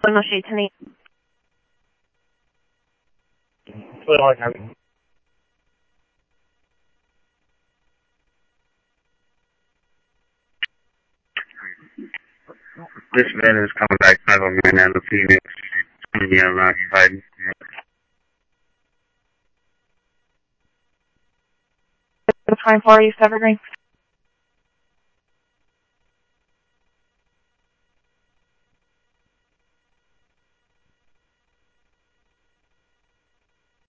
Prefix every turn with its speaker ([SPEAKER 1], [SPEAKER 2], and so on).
[SPEAKER 1] no shade tonight.
[SPEAKER 2] This man is coming back 509 out of Phoenix. It's going to be occupied.
[SPEAKER 1] The time for you, Evergreen.